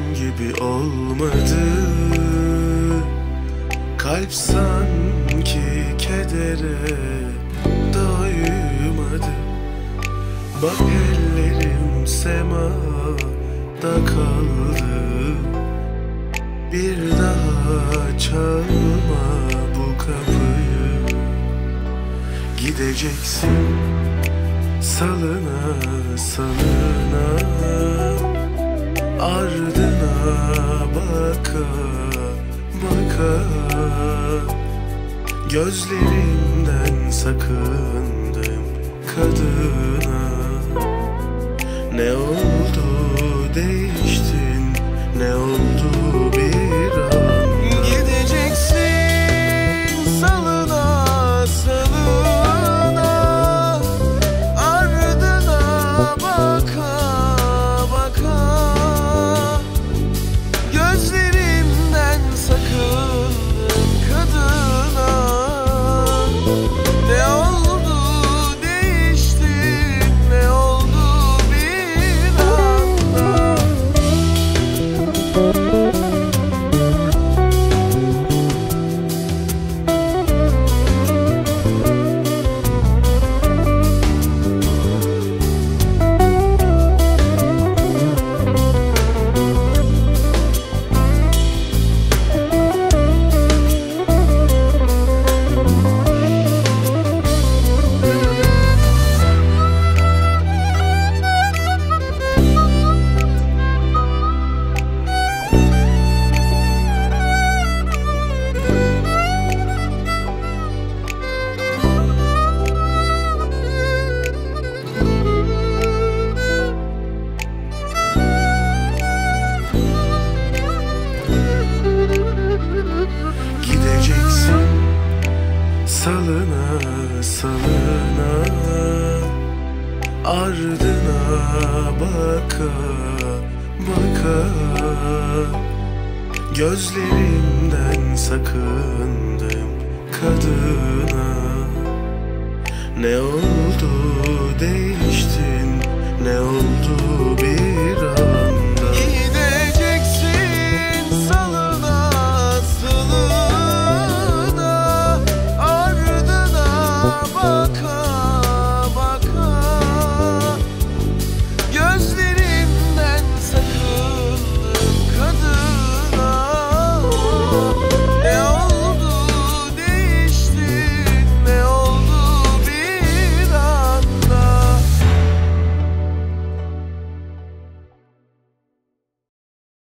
gibi olmadı. Kalp sanki kedere doymadı. Bak ellerim semada kaldı. Bir daha çalma bu kapıyı. Gideceksin salına salına, ardına baka baka. Gözlerimden sakındım kadına. Ne oldu değiştin, ne oldu bir an. Gideceksin salına salına, ardına baka baka. Gözlerimden sakındım kadına. Ne oldu değiştin, ne oldu bir anda. Gideceksin salına salına, ardına baka baka. Gözlerimden sakındım kadına. Ne oldu değiştin, ne oldu